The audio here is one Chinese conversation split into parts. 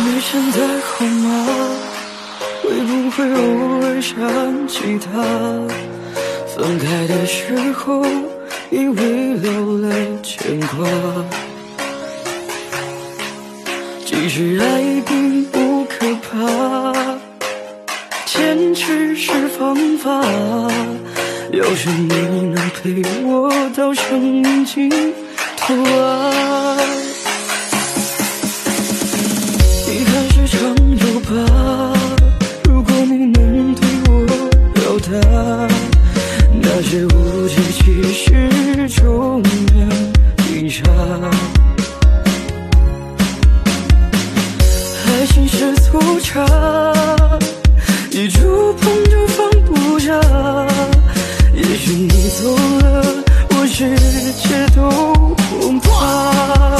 你现在好吗？会不会偶尔想起他？分开的时候以为留了牵挂，其实爱并不可怕，坚持是方法。要是你能陪我到生命尽头啊，遗憾是常有吧。如果你能对我表达，那些误解其实就能一刹。爱情是粗茶，一触碰就放不下。也许你走了，我世界都恐怕。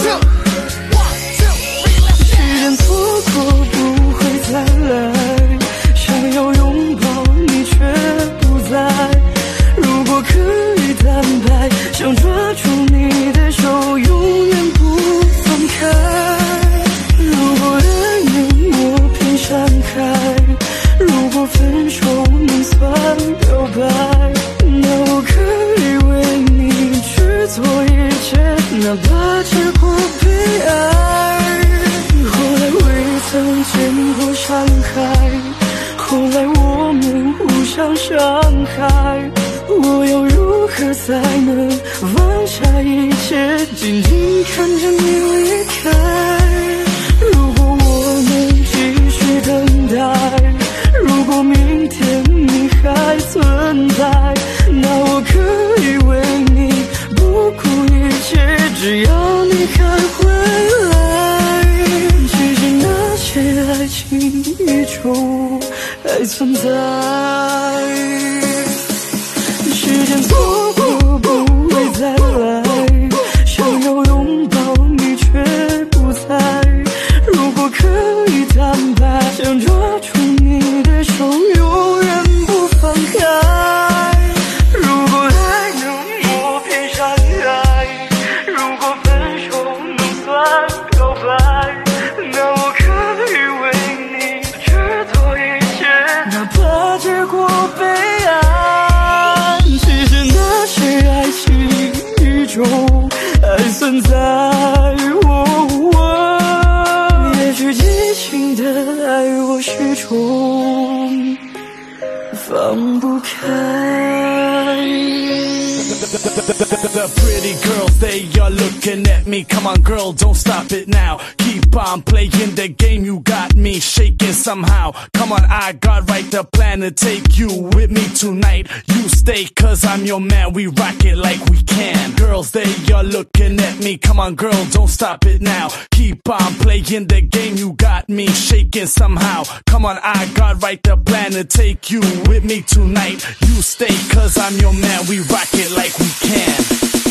时间错过不会再来，想要拥抱你却不在。如果可以坦白，想抓住你的手，永远不放开。如果爱能磨平山海，如果分手能算表白，那我可以为你去做一切，哪怕结果悲哀。后来未曾见过山海，后来我们互相伤害，我要如何才能放下一切，静静看着你离开？如果我能继续等待，如果明天你还存在，那我可以为你不顾一切，只要你还回来。其实那些爱情依旧还存在，时间错过不会再来，想要拥抱你却不在。如果可以坦白，想抓住你的手，永远不放开。如果爱能磨平山海，如果分手能算表白，那我可以为你去做一切，哪怕结果悲哀。其实那些爱情依旧还存在，也许激情的爱我始终放不开。 The pretty girls, they are looking at me. Come on girl, don't stop it now. Keep on playing the game, you got me shaking somehow. Come on, I got right the plan to take you with me tonight. You stay cause I'm your man, we rock it like we can. Girls, they are looking at me. Come on girl, don't stop it now. Keep on playing the game, you got me shaking somehow. Come on, I got right the plan to take you with me tonight. You stay cause I'm your man, we rock it like we can.